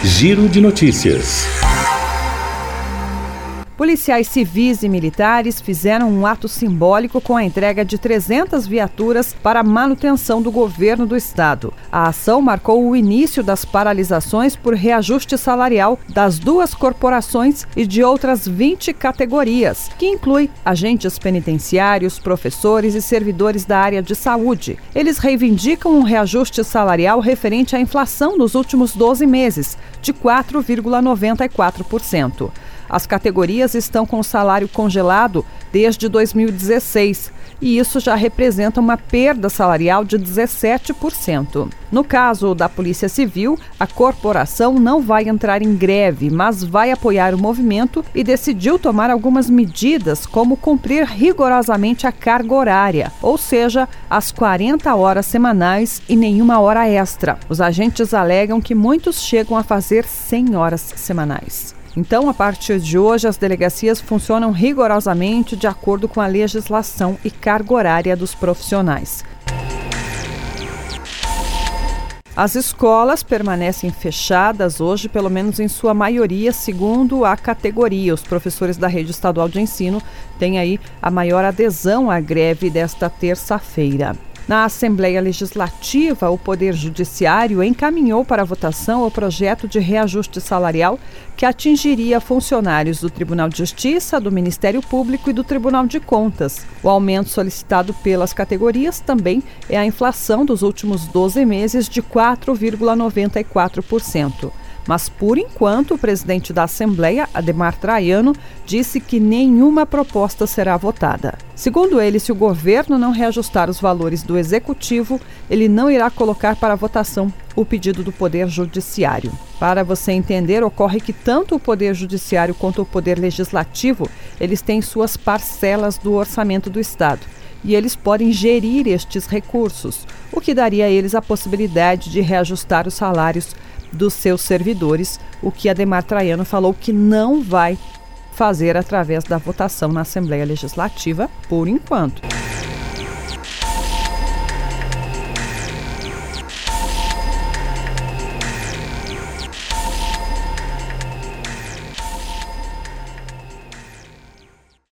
Giro de Notícias. Policiais civis e militares fizeram um ato simbólico com a entrega de 300 viaturas para a manutenção do governo do estado. A ação marcou o início das paralisações por reajuste salarial das duas corporações e de outras 20 categorias, que inclui agentes penitenciários, professores e servidores da área de saúde. Eles reivindicam um reajuste salarial referente à inflação nos últimos 12 meses, de 4,94%. As categorias estão com o salário congelado desde 2016 e isso já representa uma perda salarial de 17%. No caso da Polícia Civil, a corporação não vai entrar em greve, mas vai apoiar o movimento e decidiu tomar algumas medidas, como cumprir rigorosamente a carga horária, ou seja, as 40 horas semanais e nenhuma hora extra. Os agentes alegam que muitos chegam a fazer 100 horas semanais. Então, a partir de hoje, as delegacias funcionam rigorosamente de acordo com a legislação e carga horária dos profissionais. As escolas permanecem fechadas hoje, pelo menos em sua maioria, segundo a categoria. Os professores da rede estadual de ensino têm aí a maior adesão à greve desta terça-feira. Na Assembleia Legislativa, o Poder Judiciário encaminhou para votação o projeto de reajuste salarial que atingiria funcionários do Tribunal de Justiça, do Ministério Público e do Tribunal de Contas. O aumento solicitado pelas categorias também é a inflação dos últimos 12 meses de 4,94%. Mas, por enquanto, o presidente da Assembleia, Adhemar Traiano, disse que nenhuma proposta será votada. Segundo ele, se o governo não reajustar os valores do Executivo, ele não irá colocar para votação o pedido do Poder Judiciário. Para você entender, ocorre que tanto o Poder Judiciário quanto o Poder Legislativo, eles têm suas parcelas do orçamento do Estado. E eles podem gerir estes recursos, o que daria a eles a possibilidade de reajustar os salários dos seus servidores, o que Adhemar Traiano falou que não vai fazer através da votação na Assembleia Legislativa por enquanto.